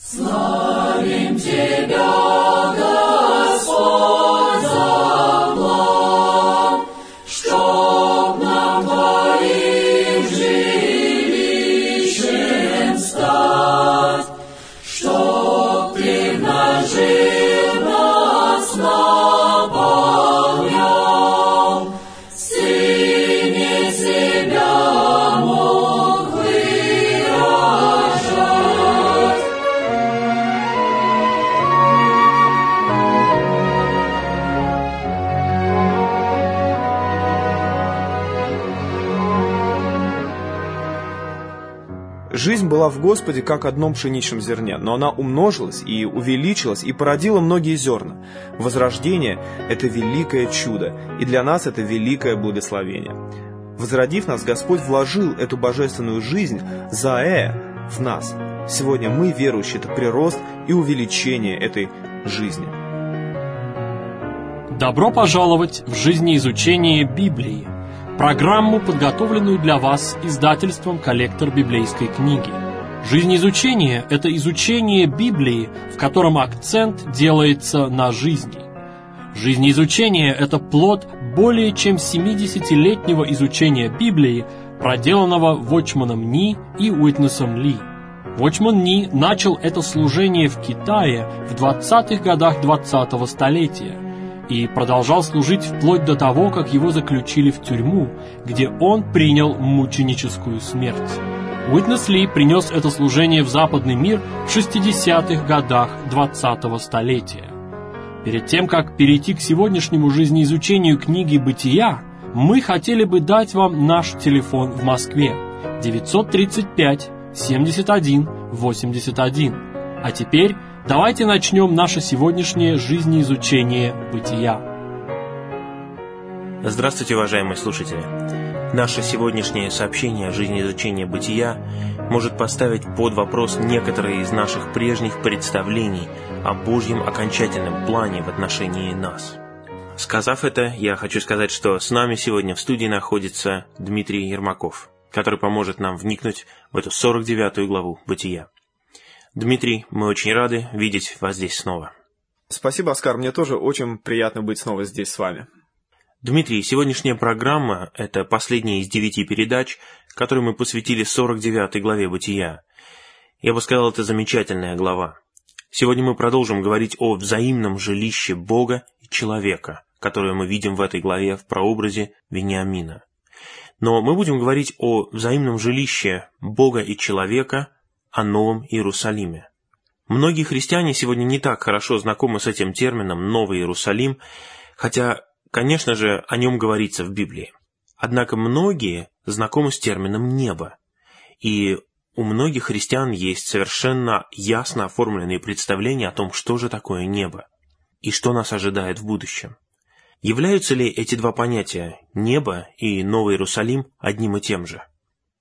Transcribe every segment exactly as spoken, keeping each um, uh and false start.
Славим Тебя, Господь, за план, чтоб нам Твоим жилищем стать, чтоб Ты в нас жил, нас наполнял, Сыне себя мог выражать. Жизнь была в Господе как одном пшеничном зерне, но она умножилась и увеличилась и породила многие зерна. Возрождение – это великое чудо, и для нас это великое благословение. Возродив нас, Господь вложил эту божественную жизнь, зоэ, в нас. Сегодня мы, верующие, это прирост и увеличение этой жизни. Добро пожаловать в жизнеизучение Библии, программу, подготовленную для вас издательством «Коллектор библейской книги». Жизнеизучение – это изучение Библии, в котором акцент делается на жизни. Жизнеизучение – это плод более чем семидесятилетнего изучения Библии, проделанного Watchman Nee и Уитнесом Ли. Watchman Nee начал это служение в Китае в двадцатых годах двадцатого столетия и продолжал служить вплоть до того, как его заключили в тюрьму, где он принял мученическую смерть. Уитнес Ли принес это служение в западный мир в шестидесятых годах двадцатого столетия. Перед тем, как перейти к сегодняшнему жизнеизучению книги «Бытия», мы хотели бы дать вам наш телефон в Москве девятьсот тридцать пять семьдесят один восемьдесят один. А теперь давайте начнем наше сегодняшнее жизнеизучение «Бытия». Здравствуйте, уважаемые слушатели! Наше сегодняшнее сообщение о жизнеизучении «Бытия» может поставить под вопрос некоторые из наших прежних представлений о Божьем окончательном плане в отношении нас. Сказав это, я хочу сказать, что с нами сегодня в студии находится Дмитрий Ермаков, который поможет нам вникнуть в эту сорок девятую главу «Бытия». Дмитрий, мы очень рады видеть вас здесь снова. Спасибо, Оскар, мне тоже очень приятно быть снова здесь с вами. Дмитрий, сегодняшняя программа – это последняя из девяти передач, которые мы посвятили сорок девятой главе «Бытия». Я бы сказал, это замечательная глава. Сегодня мы продолжим говорить о взаимном жилище Бога и человека, которое мы видим в этой главе в прообразе Вениамина. Но мы будем говорить о взаимном жилище Бога и человека, о Новом Иерусалиме. Многие христиане сегодня не так хорошо знакомы с этим термином «Новый Иерусалим», хотя, конечно же, о нем говорится в Библии. Однако многие знакомы с термином «небо», и у многих христиан есть совершенно ясно оформленные представления о том, что же такое небо и что нас ожидает в будущем. Являются ли эти два понятия «небо» и «Новый Иерусалим» одним и тем же?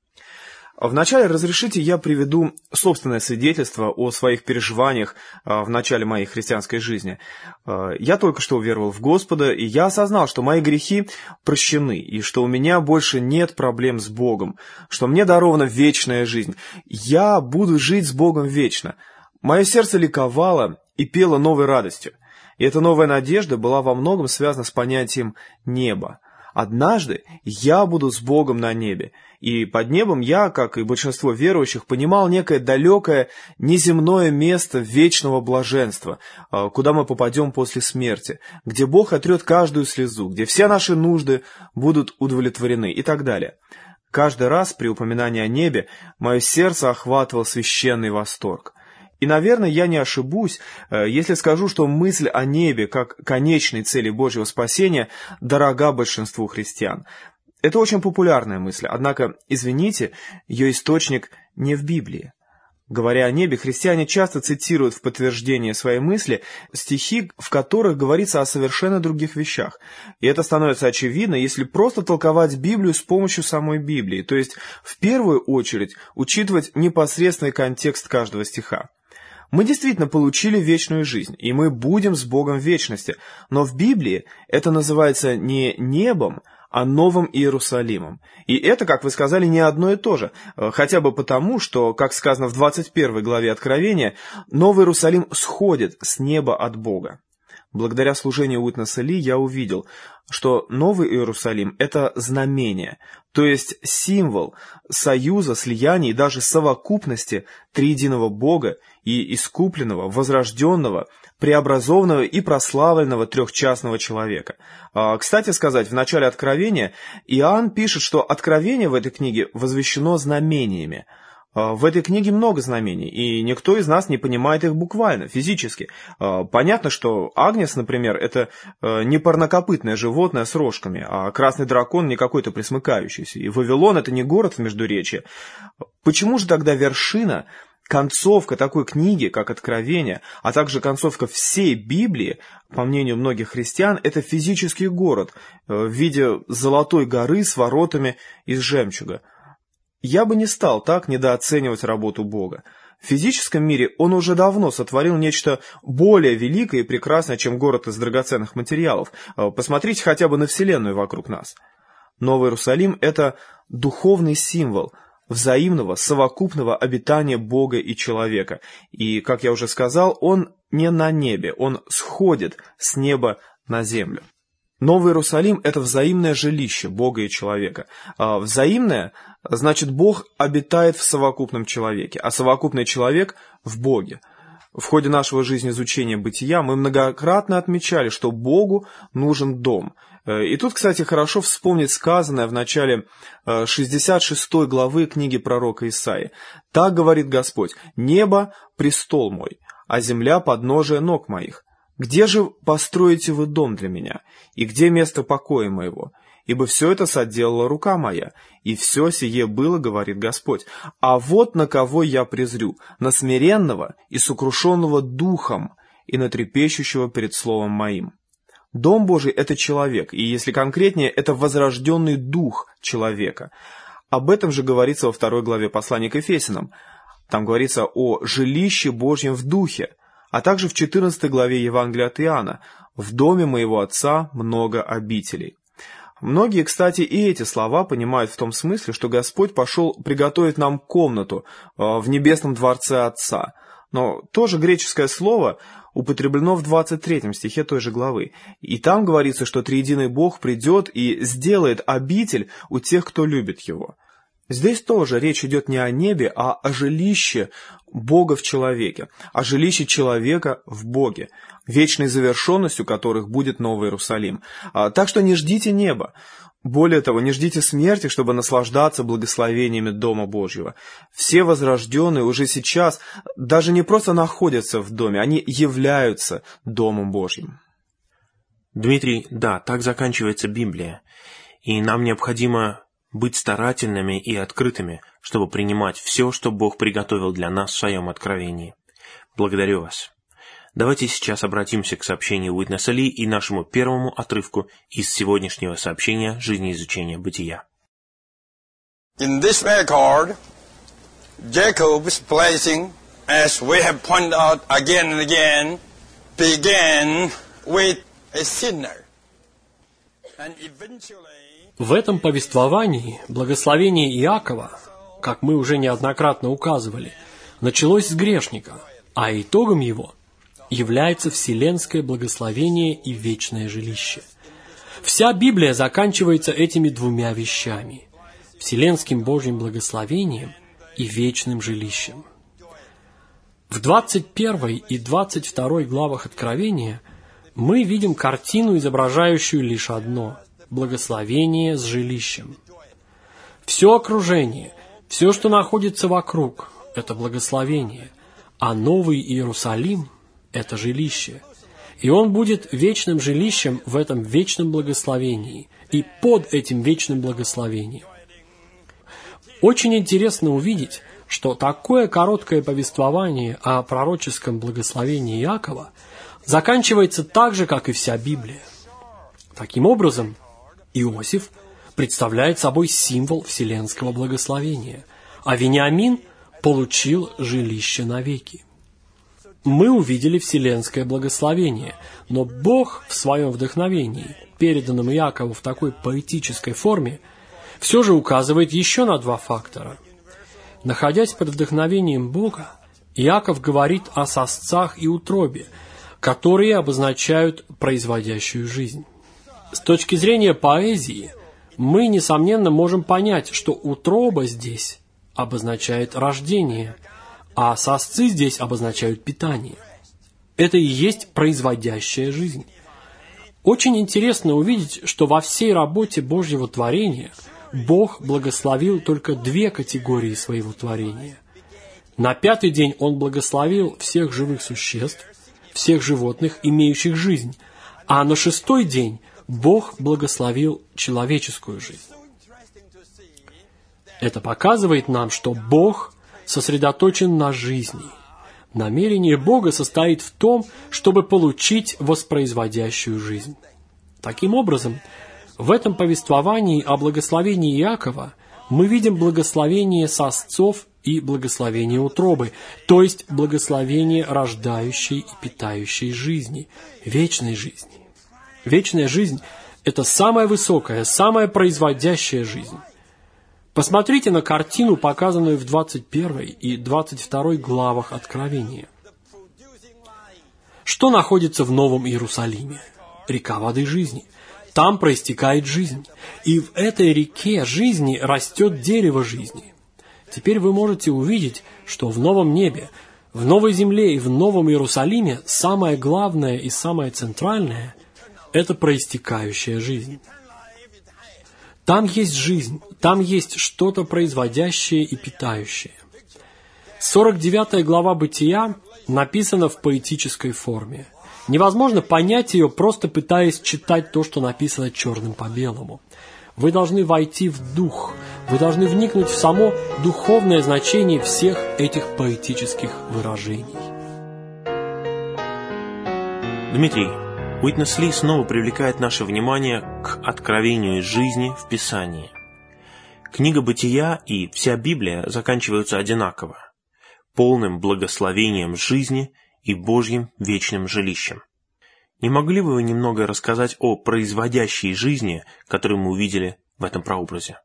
Вначале разрешите я приведу собственное свидетельство о своих переживаниях в начале моей христианской жизни. Я только что уверовал в Господа, и я осознал, что мои грехи прощены, и что у меня больше нет проблем с Богом, что мне дарована вечная жизнь. Я буду жить с Богом вечно. Мое сердце ликовало и пело новой радостью. И эта новая надежда была во многом связана с понятием «небо». Однажды я буду с Богом на небе, и под небом я, как и большинство верующих, понимал некое далекое неземное место вечного блаженства, куда мы попадем после смерти, где Бог отрет каждую слезу, где все наши нужды будут удовлетворены и так далее. Каждый раз при упоминании о небе мое сердце охватывал священный восторг. И, наверное, я не ошибусь, если скажу, что мысль о небе как конечной цели Божьего спасения дорога большинству христиан. Это очень популярная мысль, однако, извините, ее источник не в Библии. Говоря о небе, христиане часто цитируют в подтверждение своей мысли стихи, в которых говорится о совершенно других вещах. И это становится очевидно, если просто толковать Библию с помощью самой Библии, то есть в первую очередь учитывать непосредственный контекст каждого стиха. Мы действительно получили вечную жизнь, и мы будем с Богом в вечности, но в Библии это называется не небом, а Новым Иерусалимом. И это, как вы сказали, не одно и то же, хотя бы потому, что, как сказано в двадцать первой главе Откровения, Новый Иерусалим сходит с неба от Бога. Благодаря служению Уитнеса Ли я увидел, что Новый Иерусалим – это знамение, то есть символ союза, слияния и даже совокупности триединого Бога и искупленного, возрожденного, преобразованного и прославленного трехчастного человека. Кстати сказать, в начале Откровения Иоанн пишет, что Откровение в этой книге возвещено знамениями. В этой книге много знамений, и никто из нас не понимает их буквально, физически. Понятно, что Агнец, например, это не парнокопытное животное с рожками, а красный дракон не какой-то пресмыкающийся. И Вавилон — это не город в Междуречье. Почему же тогда вершина, концовка такой книги, как Откровение, а также концовка всей Библии, по мнению многих христиан, это физический город в виде золотой горы с воротами из жемчуга? Я бы не стал так недооценивать работу Бога. В физическом мире Он уже давно сотворил нечто более великое и прекрасное, чем город из драгоценных материалов. Посмотрите хотя бы на Вселенную вокруг нас. Новый Иерусалим – это духовный символ взаимного, совокупного обитания Бога и человека. И, как я уже сказал, Он не на небе, Он сходит с неба на землю. Новый Иерусалим – это взаимное жилище Бога и человека. А взаимное – значит, Бог обитает в совокупном человеке, а совокупный человек – в Боге. В ходе нашего жизнеизучения бытия мы многократно отмечали, что Богу нужен дом. И тут, кстати, хорошо вспомнить сказанное в начале шестьдесят шестой главы книги пророка Исаии. «Так говорит Господь: небо – престол мой, а земля – подножие ног моих. Где же построите вы дом для меня, и где место покоя моего? Ибо все это соделала рука моя, и все сие было, говорит Господь. А вот на кого я презрю: на смиренного и сокрушенного духом, и на трепещущего перед словом моим». Дом Божий – это человек, и если конкретнее, это возрожденный дух человека. Об этом же говорится во второй главе послания к Ефесянам. Там говорится о жилище Божьем в духе. А также в четырнадцатой главе Евангелия от Иоанна: «В доме моего Отца много обителей». Многие, кстати, и эти слова понимают в том смысле, что Господь пошел приготовить нам комнату в небесном дворце Отца. Но тоже греческое слово употреблено в двадцать третьем стихе той же главы. И там говорится, что триединый Бог придет и сделает обитель у тех, кто любит Его. Здесь тоже речь идет не о небе, а о жилище Бога в человеке, о жилище человека в Боге, вечной завершенностью которых будет Новый Иерусалим. Так что не ждите неба. Более того, не ждите смерти, чтобы наслаждаться благословениями Дома Божьего. Все возрожденные уже сейчас даже не просто находятся в доме, они являются Домом Божьим. Дмитрий, да, так заканчивается Библия. И нам необходимо быть старательными и открытыми, чтобы принимать все, что Бог приготовил для нас в Своем откровении. Благодарю вас. Давайте сейчас обратимся к сообщению Уитнеса Ли и нашему первому отрывку из сегодняшнего сообщения жизнеизучения бытия. In this record, Jacob's blessing, as we have pointed out again and again, began with a sinner. And eventually... В этом повествовании благословение Иакова, как мы уже неоднократно указывали, началось с грешника, а итогом его является вселенское благословение и вечное жилище. Вся Библия заканчивается этими двумя вещами – вселенским Божьим благословением и вечным жилищем. В двадцать первой и двадцать второй главах Откровения мы видим картину, изображающую лишь одно – благословение с жилищем. Все окружение, все, что находится вокруг – это благословение, а Новый Иерусалим – это жилище. И он будет вечным жилищем в этом вечном благословении и под этим вечным благословением. Очень интересно увидеть, что такое короткое повествование о пророческом благословении Иакова заканчивается так же, как и вся Библия. Таким образом, Иосиф представляет собой символ вселенского благословения, а Вениамин получил жилище навеки. мы увидели вселенское благословение, но Бог в своем вдохновении, переданном Иакову в такой поэтической форме, все же указывает еще на два фактора. Находясь под вдохновением Бога, Иаков говорит о сосцах и утробе, которые обозначают производящую жизнь. С точки зрения поэзии, мы, несомненно, можем понять, что утроба здесь обозначает рождение, а сосцы здесь обозначают питание. Это и есть производящая жизнь. Очень интересно увидеть, что во всей работе Божьего творения Бог благословил только две категории своего творения. На пятый день Он благословил всех живых существ, всех животных, имеющих жизнь, а на шестой день Бог благословил человеческую жизнь. Это показывает нам, что Бог сосредоточен на жизни. Намерение Бога состоит в том, чтобы получить воспроизводящую жизнь. Таким образом, в этом повествовании о благословении Иакова мы видим благословение сосцов и благословение утробы, то есть благословение рождающей и питающей жизни, вечной жизни. Вечная жизнь – это самая высокая, самая производящая жизнь. Посмотрите на картину, показанную в двадцать первой и двадцать второй главах Откровения. Что находится в Новом Иерусалиме? Река воды жизни. Там проистекает жизнь. И в этой реке жизни растет дерево жизни. Теперь вы можете увидеть, что в новом небе, в новой земле и в Новом Иерусалиме самое главное и самое центральное – это проистекающая жизнь. Там есть жизнь, там есть что-то производящее и питающее. сорок девятая глава Бытия написана в поэтической форме. Невозможно понять ее, просто пытаясь читать то, что написано черным по белому. Вы должны войти в дух, вы должны вникнуть в само духовное значение всех этих поэтических выражений. Дмитрий, Уитнес Ли снова привлекает наше внимание к откровению из жизни в Писании. Книга Бытия и вся Библия заканчиваются одинаково – полным благословением жизни и Божьим вечным жилищем. Не могли бы вы немного рассказать о производящей жизни, которую мы увидели в этом прообразе?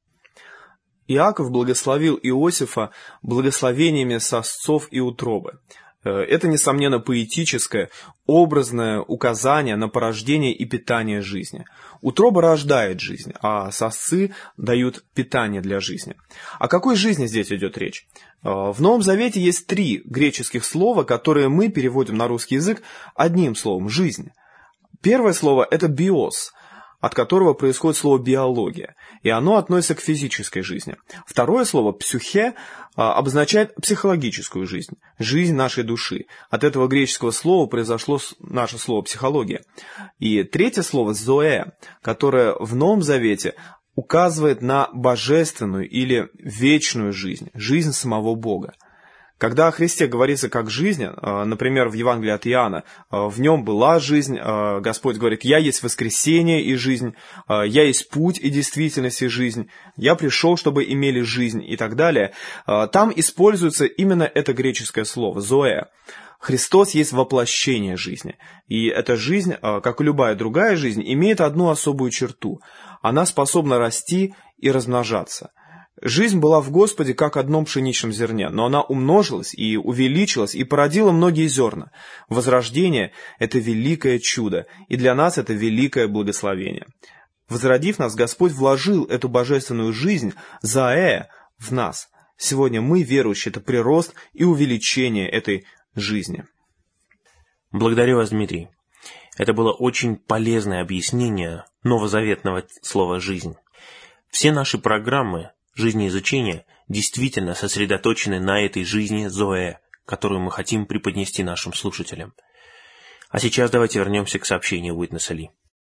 Иаков благословил Иосифа благословениями сосцов и утробы. Это, несомненно, поэтическое, образное указание на порождение и питание жизни. Утроба рождает жизнь, а сосцы дают питание для жизни. О какой жизни здесь идет речь? В Новом Завете есть три греческих слова, которые мы переводим на русский язык одним словом – «жизнь». Первое слово – это «биос», от которого происходит слово «биология», и оно относится к физической жизни. Второе слово «псюхе» обозначает психологическую жизнь, жизнь нашей души. От этого греческого слова произошло наше слово «психология». И третье слово «зоэ», которое в Новом Завете указывает на божественную или вечную жизнь, жизнь самого Бога. Когда о Христе говорится как жизнь, например, в Евангелии от Иоанна, в нем была жизнь, Господь говорит: «Я есть воскресение и жизнь, я есть путь и действительность и жизнь, я пришел, чтобы имели жизнь» и так далее, там используется именно это греческое слово «зоэ». Христос есть воплощение жизни, и эта жизнь, как и любая другая жизнь, имеет одну особую черту – она способна расти и размножаться. Жизнь была в Господе как одном пшеничном зерне, но она умножилась и увеличилась и породила многие зерна. Возрождение – это великое чудо, и для нас это великое благословение. Возродив нас, Господь вложил эту божественную жизнь, зоэ, в нас. Сегодня мы, верующие, это прирост и увеличение этой жизни. Благодарю вас, Дмитрий. Это было очень полезное объяснение новозаветного слова «жизнь». Все наши программы жизнеизучения действительно сосредоточены на этой жизни Зоэ, которую мы хотим преподнести нашим слушателям. А сейчас давайте вернемся к сообщению Уитнеса Ли.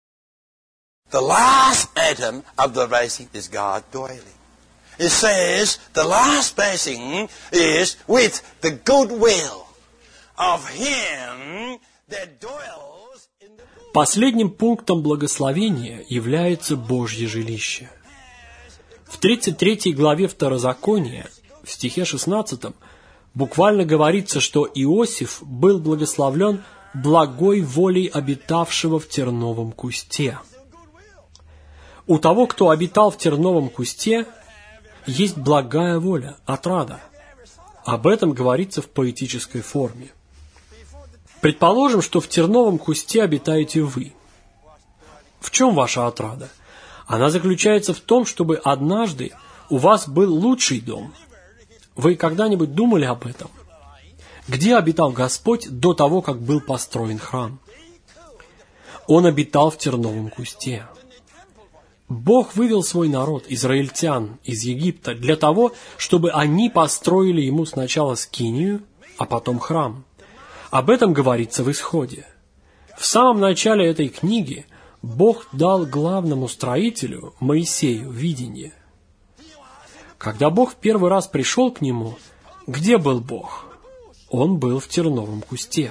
The last atom of the blessing is God dwelling. It says the last blessing is with the goodwill of Him that dwells in the... Последним пунктом благословения является Божье жилище. В тридцать третьей главе Второзакония, в стихе шестнадцатом, Буквально говорится, что Иосиф был благословлен благой волей обитавшего в терновом кусте. У того, кто обитал в терновом кусте, есть благая воля, отрада. Об этом говорится в поэтической форме. Предположим, что в терновом кусте обитаете вы. В чем ваша отрада? Она заключается в том, чтобы однажды у вас был лучший дом. Вы когда-нибудь думали об этом? Где обитал Господь до того, как был построен храм? Он обитал в терновом кусте. Бог вывел свой народ, израильтян, из Египта для того, чтобы они построили ему сначала скинию, а потом храм. Об этом говорится в Исходе. В самом начале этой книги Бог дал главному строителю, Моисею, видение. Когда Бог в первый раз пришел к нему, где был Бог? Он был в терновом кусте.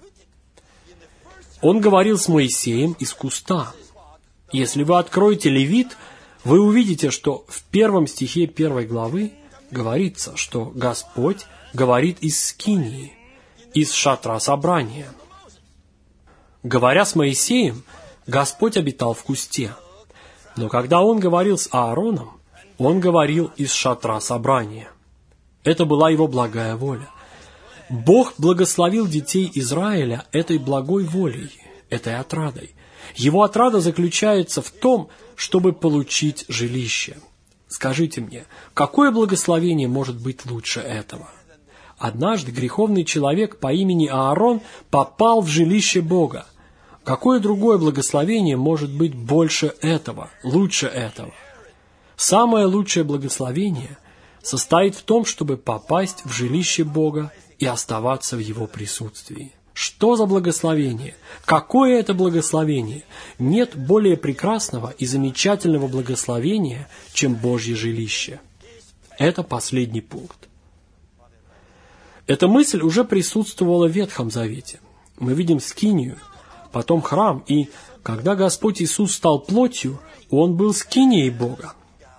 Он говорил с Моисеем из куста. Если вы откроете Левит, вы увидите, что в первом стихе первой главы говорится, что Господь говорит из скинии, из шатра собрания. Говоря с Моисеем, Господь обитал в кусте. Но когда Он говорил с Аароном, Он говорил из шатра собрания. Это была Его благая воля. Бог благословил детей Израиля этой благой волей, этой отрадой. Его отрада заключается в том, чтобы получить жилище. Скажите мне, какое благословение может быть лучше этого? Однажды греховный человек по имени Аарон попал в жилище Бога. Какое другое благословение может быть больше этого, лучше этого? Самое лучшее благословение состоит в том, чтобы попасть в жилище Бога и оставаться в Его присутствии. Что за благословение? Какое это благословение? Нет более прекрасного и замечательного благословения, чем Божье жилище. Это последний пункт. Эта мысль уже присутствовала в Ветхом Завете. Мы видим скинию, потом храм, и когда Господь Иисус стал плотью, Он был скинией Бога.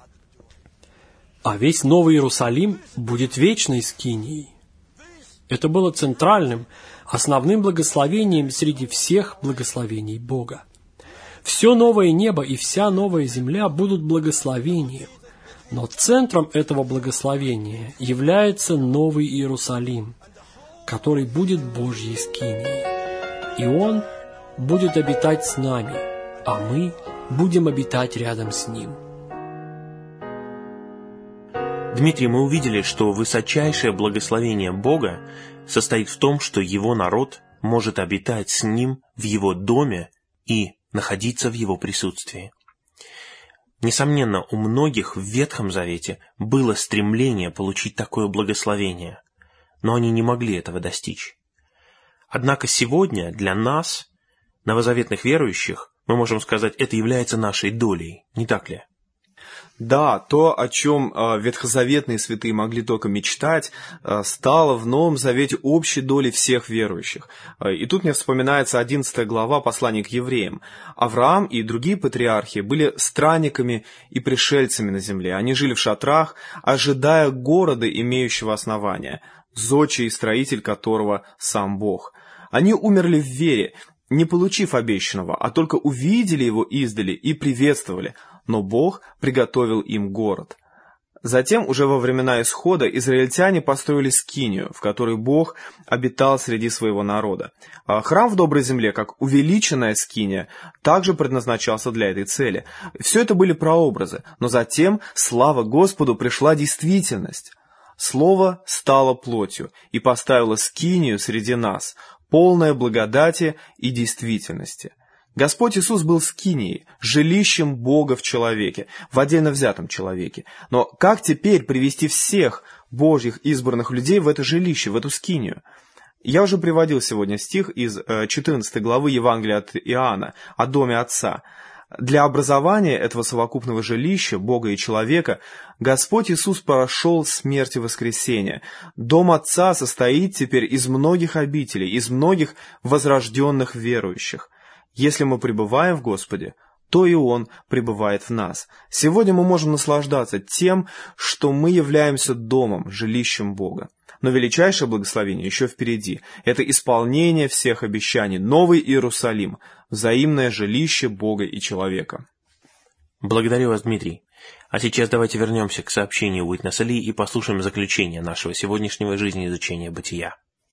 А весь Новый Иерусалим будет вечной скинией. Это было центральным, основным благословением среди всех благословений Бога. Все новое небо и вся новая земля будут благословением, но центром этого благословения является Новый Иерусалим, который будет Божьей скинией. И Он будет обитать с нами, а мы будем обитать рядом с Ним. Дмитрий, мы увидели, что высочайшее благословение Бога состоит в том, что Его народ может обитать с Ним в Его доме и находиться в Его присутствии. Несомненно, у многих в Ветхом Завете было стремление получить такое благословение, но они не могли этого достичь. Однако сегодня для нас, новозаветных верующих, мы можем сказать, это является нашей долей, не так ли? Да, то, о чем э, ветхозаветные святые могли только мечтать, э, стало в Новом Завете общей долей всех верующих. Э, и тут мне вспоминается одиннадцатая глава послания к евреям. Авраам и другие патриархи были странниками и пришельцами на земле. Они жили в шатрах, ожидая города, имеющего основания, зодчий и строитель которого сам Бог. Они умерли в вере, не получив обещанного, а только увидели его издали и приветствовали, но Бог приготовил им город. Затем, уже во времена Исхода, израильтяне построили скинию, в которой Бог обитал среди своего народа. А храм в Доброй Земле, как увеличенная скиния, также предназначался для этой цели. Все это были прообразы, но затем, слава Господу, пришла действительность. Слово стало плотью и поставило скинию среди нас, полное благодати и действительности. Господь Иисус был скинией, жилищем Бога в человеке, в отдельно взятом человеке. Но как теперь привести всех Божьих избранных людей в это жилище, в эту скинию? Я уже приводил сегодня стих из четырнадцатой главы Евангелия от Иоанна о доме Отца. Для образования этого совокупного жилища Бога и человека Господь Иисус прошел смерть и воскресение. Дом Отца состоит теперь из многих обителей, из многих возрожденных верующих. Если мы пребываем в Господе, то и Он пребывает в нас. Сегодня мы можем наслаждаться тем, что мы являемся домом, жилищем Бога. Но величайшее благословение еще впереди. Это исполнение всех обещаний, Новый Иерусалим, взаимное жилище Бога и человека. Благодарю вас, Дмитрий. А сейчас давайте вернемся к сообщению Уитнеса Ли и послушаем заключение нашего сегодняшнего жизнеизучения бытия.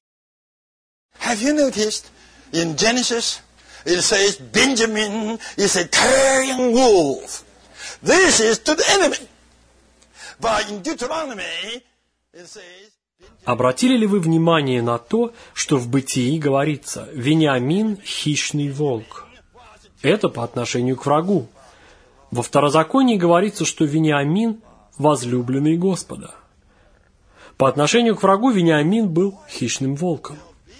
Have you noticed in Genesis it says Benjamin is a carrion wolf. This is to the enemy. But in Deuteronomy it says... Обратили ли вы внимание на то, что в Бытии говорится «Вениамин – хищный волк»? Это по отношению к врагу. Во Второзаконии говорится, что Вениамин – возлюбленный Господа. По отношению к врагу Вениамин был хищным волком.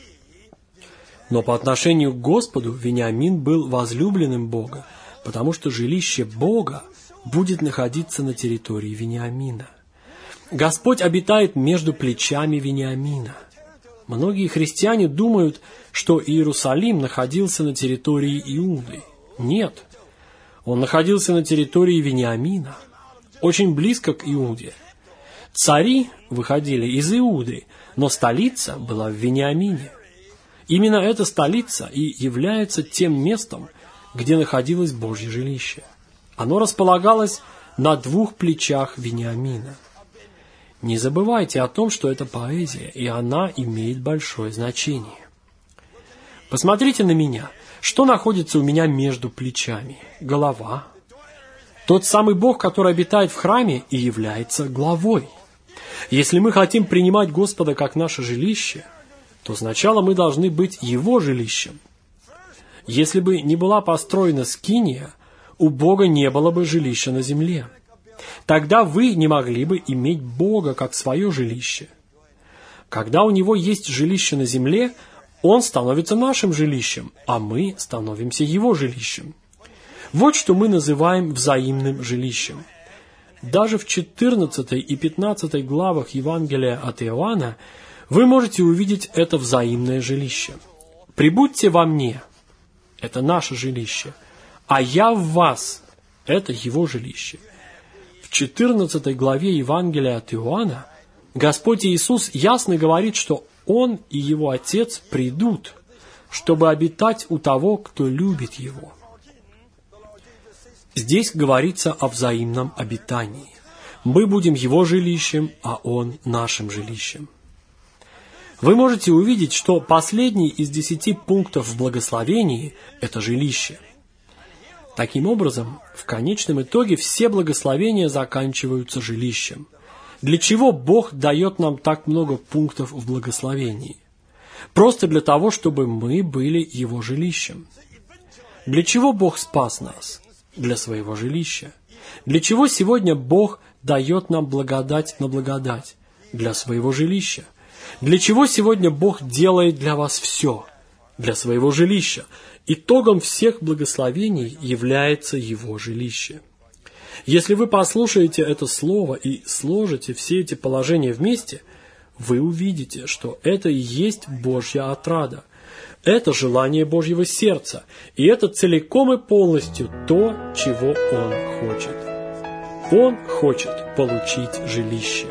Но по отношению к Господу Вениамин был возлюбленным Бога, потому что жилище Бога будет находиться на территории Вениамина. Господь обитает между плечами Вениамина. Многие христиане думают, что Иерусалим находился на территории Иуды. Нет, он находился на территории Вениамина, очень близко к Иуде. Цари выходили из Иуды, но столица была в Вениамине. Именно эта столица и является тем местом, где находилось Божье жилище. Оно располагалось на двух плечах Вениамина. Не забывайте о том, что это поэзия, и она имеет большое значение. Посмотрите на меня. Что находится у меня между плечами? Голова. Тот самый Бог, который обитает в храме и является главой. Если мы хотим принимать Господа как наше жилище, то сначала мы должны быть Его жилищем. Если бы не была построена скиния, у Бога не было бы жилища на земле. Тогда вы не могли бы иметь Бога как свое жилище. Когда у Него есть жилище на земле, Он становится нашим жилищем, а мы становимся Его жилищем. Вот что мы называем взаимным жилищем. Даже в четырнадцатой и пятнадцатой главах Евангелия от Иоанна вы можете увидеть это взаимное жилище. «Прибудьте во мне» – это наше жилище, «а я в вас» – это Его жилище. В четырнадцатой главе Евангелия от Иоанна Господь Иисус ясно говорит, что Он и Его Отец придут, чтобы обитать у того, кто любит Его. Здесь говорится о взаимном обитании. Мы будем Его жилищем, а Он нашим жилищем. Вы можете увидеть, что последний из десяти пунктов в благословении – это жилище. Таким образом, в конечном итоге все благословения заканчиваются жилищем. Для чего Бог дает нам так много пунктов в благословении? Просто для того, чтобы мы были Его жилищем. Для чего Бог спас нас? Для своего жилища. Для чего сегодня Бог дает нам благодать на благодать? Для своего жилища. Для чего сегодня Бог делает для вас все? Для своего жилища. Итогом всех благословений является Его жилище. Если вы послушаете это слово и сложите все эти положения вместе, вы увидите, что это и есть Божья отрада. Это желание Божьего сердца, и это целиком и полностью то, чего Он хочет. Он хочет получить жилище.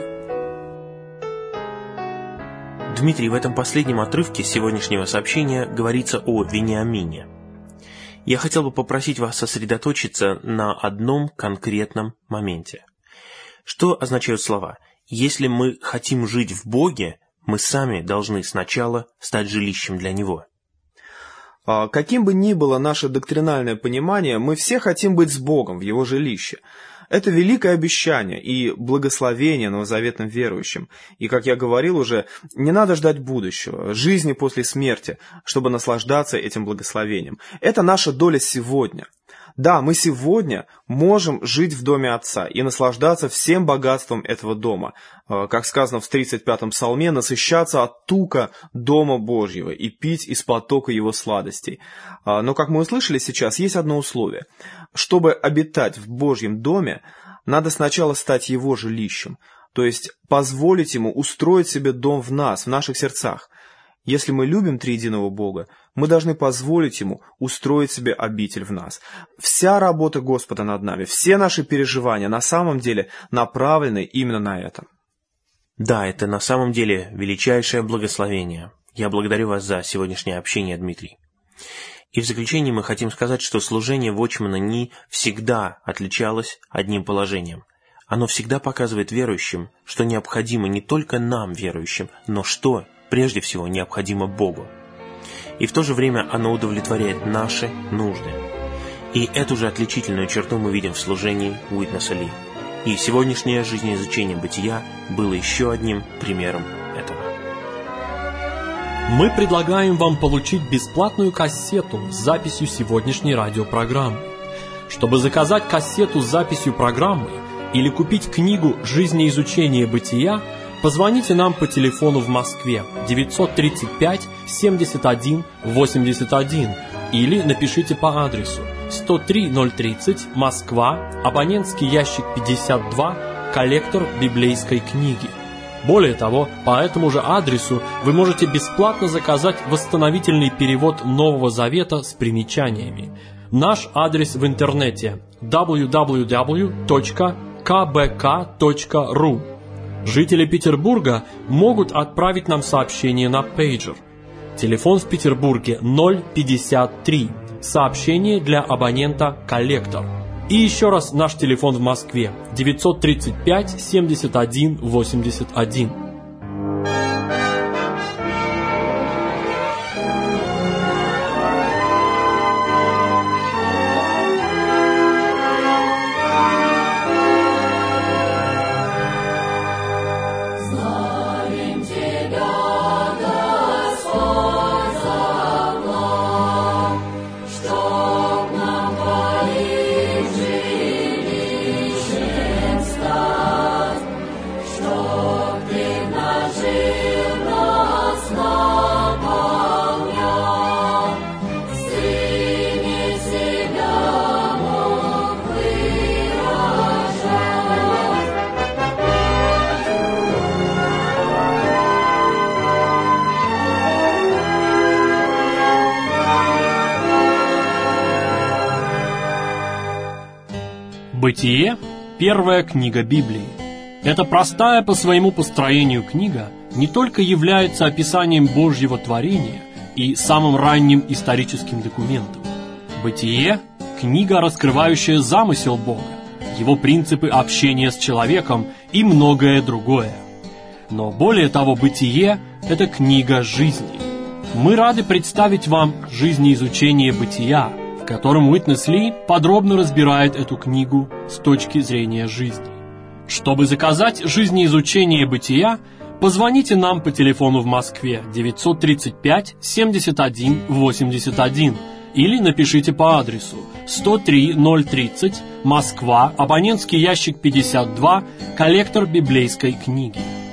Дмитрий, в этом последнем отрывке сегодняшнего сообщения говорится о Вениамине. Я хотел бы попросить вас сосредоточиться на одном конкретном моменте. Что означают слова? Если мы хотим жить в Боге, мы сами должны сначала стать жилищем для Него. Каким бы ни было наше доктринальное понимание, мы все хотим быть с Богом в Его жилище. Это великое обещание и благословение новозаветным верующим. И, как я говорил уже, не надо ждать будущего, жизни после смерти, чтобы наслаждаться этим благословением. Это наша доля сегодня. Да, мы сегодня можем жить в доме Отца и наслаждаться всем богатством этого дома. Как сказано в тридцать пятом псалме, насыщаться от тука дома Божьего и пить из потока Его сладостей. Но, как мы услышали сейчас, есть одно условие. Чтобы обитать в Божьем доме, надо сначала стать Его жилищем, то есть позволить Ему устроить себе дом в нас, в наших сердцах. Если мы любим триединого Бога, мы должны позволить Ему устроить себе обитель в нас. Вся работа Господа над нами, все наши переживания на самом деле направлены именно на это. Да, это на самом деле величайшее благословение. Я благодарю вас за сегодняшнее общение, Дмитрий. И в заключение мы хотим сказать, что служение Watchman and Nee всегда отличалось одним положением. Оно всегда показывает верующим, что необходимо не только нам, верующим, но что, прежде всего, необходимо Богу. И в то же время оно удовлетворяет наши нужды. И эту же отличительную черту мы видим в служении Уитнеса Ли. И сегодняшнее жизнеизучение бытия было еще одним примером этого. Мы предлагаем вам получить бесплатную кассету с записью сегодняшней радиопрограммы. Чтобы заказать кассету с записью программы или купить книгу «Жизнеизучение бытия», позвоните нам по телефону в Москве девятьсот тридцать пять семьдесят один восемьдесят один или напишите по адресу сто три ноль тридцать, Москва, абонентский ящик пятьдесят два, коллектор библейской книги. Более того, по этому же адресу вы можете бесплатно заказать восстановительный перевод Нового Завета с примечаниями. Наш адрес в интернете дабл ю дабл ю дабл ю точка ка бэ ка точка ру. Жители Петербурга могут отправить нам сообщение на пейджер. Телефон в Петербурге ноль пятьдесят три. Сообщение для абонента «Коллектор». И еще раз наш телефон в Москве девятьсот тридцать пять семьдесят один восемьдесят один. Бытие – первая книга Библии. Эта простая по своему построению книга не только является описанием Божьего творения и самым ранним историческим документом. Бытие – книга, раскрывающая замысел Бога, его принципы общения с человеком и многое другое. Но более того, Бытие – это книга жизни. Мы рады представить вам жизнеизучение бытия, в котором Уитнес Ли подробно разбирает эту книгу с точки зрения жизни. Чтобы заказать жизнеизучение бытия, позвоните нам по телефону в Москве девятьсот тридцать пять семьдесят один восемьдесят один или напишите по адресу сто три ноль тридцать, Москва, абонентский ящик пятьдесят два, коллектор библейской книги.